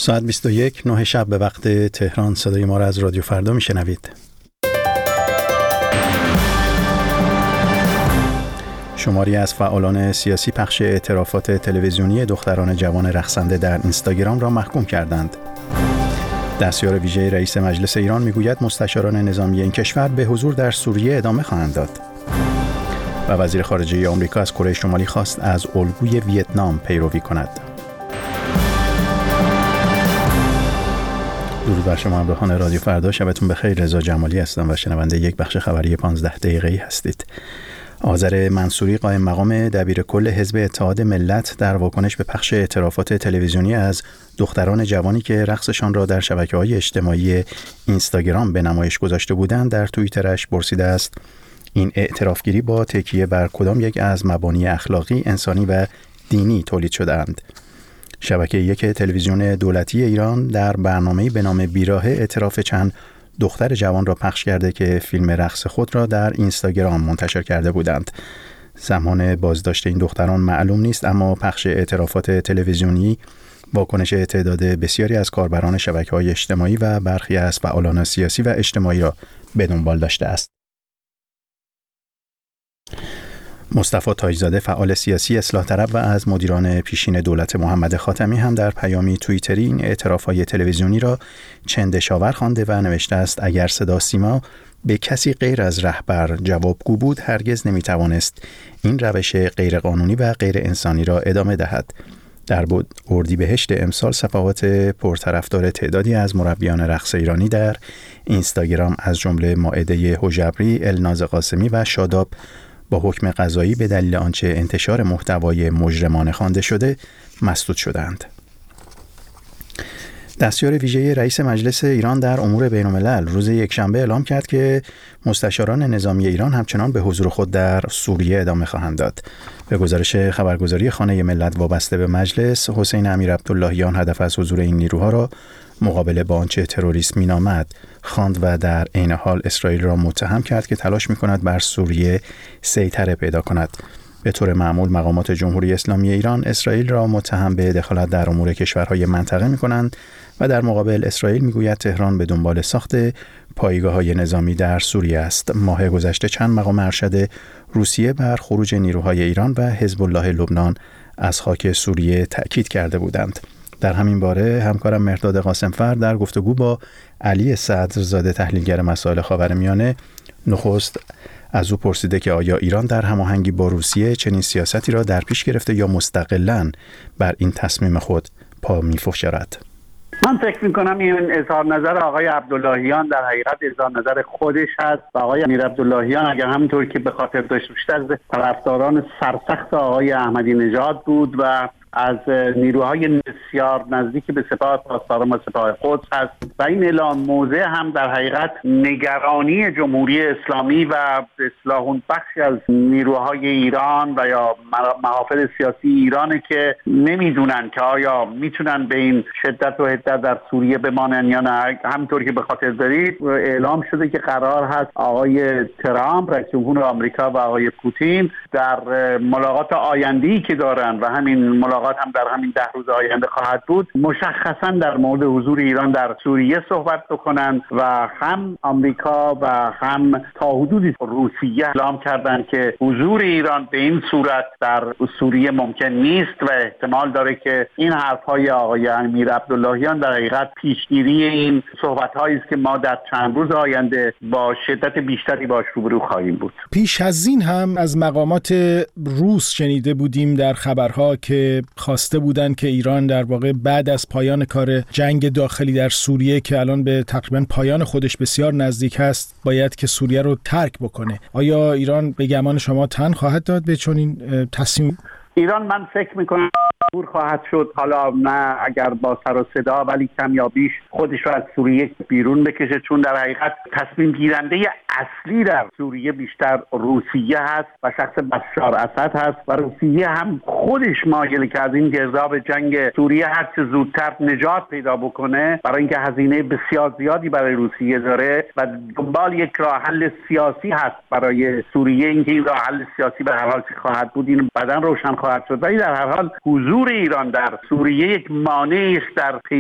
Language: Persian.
ساعت 21 نه شب به وقت تهران. صدای ما را از رادیو فردا میشنوید. شماری از فعالان سیاسی پخش اعترافات تلویزیونی دختران جوان رقصنده در اینستاگرام را محکوم کردند. دستیار ویژه رئیس مجلس ایران میگوید مستشاران نظامی این کشور به حضور در سوریه ادامه خواهند داد. و وزیر خارجه آمریکا از کره شمالی خواست از الگوی ویتنام پیروی کند. درود بر شما همراهان رادیو فردا. شبتون بخیر. رضا جمالی هستم و شنونده یک بخش خبری 15 دقیقه‌ای هستید. آذر منصوری قائم مقام دبیر کل حزب اتحاد ملت در واکنش به پخش اعترافات تلویزیونی از دختران جوانی که رقصشان را در شبکه‌های اجتماعی اینستاگرام به نمایش گذاشته بودند در توییترش پرسیده است این اعترافگیری با تکیه بر کدام یک از مبانی اخلاقی، انسانی و دینی تولید شده‌اند. شبکه یک تلویزیون دولتی ایران در برنامه‌ای به نام بیراهه اعتراف چند دختر جوان را پخش کرده که فیلم رقص خود را در اینستاگرام منتشر کرده بودند. زمان بازداشت این دختران معلوم نیست، اما پخش اعترافات تلویزیونی واکنش تعداد بسیاری از کاربران شبکه‌های اجتماعی و برخی از فعالان سیاسی و اجتماعی را به دنبال داشته است. مصطفی تاج‌زاده فعال سیاسی اصلاح طلب و از مدیران پیشین دولت محمد خاتمی هم در پیامی توییتری این اعتراف‌های تلویزیونی را چندشاور خوانده و نوشته است اگر صدا سیما به کسی غیر از رهبر جوابگو بود هرگز نمی‌توانست این روش غیرقانونی و غیر انسانی را ادامه دهد. در اردیبهشت امسال صفحات پرطرفدار تعدادی از مربیان رقص ایرانی در اینستاگرام از جمله مائده هژبری، الناز قاسمی و شاداب با حکم قضایی به دلیل آنچه انتشار محتوای مجرمانه خوانده شده مسدود شدند. دستیار ویژه رئیس مجلس ایران در امور بین‌الملل روز یکشنبه اعلام کرد که مستشاران نظامی ایران همچنان به حضور خود در سوریه ادامه خواهند داد. به گزارش خبرگزاری خانه ملت وابسته به مجلس، حسین امیرعبداللهیان هدف از حضور این نیروها را مقابله با آنچه تروریسم مینامد خواند و در عین حال اسرائیل را متهم کرد که تلاش می‌کند بر سوریه سیطره پیدا کند. به طور معمول مقامات جمهوری اسلامی ایران اسرائیل را متهم به دخالت در امور کشورهای منطقه می‌کنند و در مقابل اسرائیل می‌گوید تهران به دنبال ساخت پایگاه‌های نظامی در سوریه است. ماه گذشته چند مقام ارشد روسیه بر خروج نیروهای ایران و حزب الله لبنان از خاک سوریه تأکید کرده بودند. در همین باره همکارم مهرداد قاسمفر در گفتگو با علی صدرزاده تحلیلگر مسائل خاورمیانه نخست از او پرسیده که آیا ایران در هماهنگی با روسیه چنین سیاستی را در پیش گرفته یا مستقلاً بر این تصمیم خود پا می‌فشارد؟ من فکر می‌کنم این اظهار نظر آقای عبداللهیان در حقیقت اظهار نظر خودش هست و آقای امیرعبداللهیان اگر همینطور که به خاطر داشته باشید از طرفداران سرسخت آقای احمدی نژاد بود و از نیروهای بسیار نزدیک به سپاه پاسداران و سپاه قدس هست و این اعلام موضع هم در حقیقت نگرانی جمهوری اسلامی و به اصطلاح اون بخشی از نیروهای ایران و یا محافل سیاسی ایرانه که نمیدونن که آیا میتونن به این شدت و حدت در سوریه بمانن یا نه. همونطور که به خاطر دارید اعلام شده که قرار هست آقای ترامپ رئیس جمهور آمریکا و آقای پوتین در ملاقات آینده‌ای که دارن و همین ملاقات هم در همین 10 روز آینده خواهد بود مشخصا در مورد حضور ایران در سوریه صحبت بکنند و هم آمریکا و هم تا حدودی روسیه اعلام کردند که حضور ایران به این صورت در سوریه ممکن نیست و احتمال داره که این حرفهای آقای امیرعبداللهیان در حقیقت پیشگیری این صحبت‌هایی است که ما در چند روز آینده با شدت بیشتری باش روبرو خواهیم بود. پیش از این هم از مقامات روس شنیده بودیم در خبرها که خواسته بودند که ایران در واقع بعد از پایان کار جنگ داخلی در سوریه که الان به تقریبا پایان خودش بسیار نزدیک هست باید که سوریه رو ترک بکنه. آیا ایران به گمان شما تن خواهد داد به چنین تصمیم؟ ایران من فکر میکنم دور خواهد شد، حالا نه اگر با سر و صدا ولی کم یا بیش خودش رو از سوریه بیرون بکشه، چون در حقیقت تصمیم گیرنده اصلی در سوریه بیشتر روسیه هست و شخص بشار اسد هست و روسیه هم خودش مایله که از این گرداب جنگ سوریه هر چه زودتر نجات پیدا بکنه، برای اینکه هزینه بسیار زیادی برای روسیه داره و دنبال یک راه حل سیاسی هست برای سوریه. اینکه این راه حل سیاسی به هر حال چه خواهد بود این بعداً روشن خواهد شد، ولی در هر حال حضور ایران در سوریه یک مانعی است در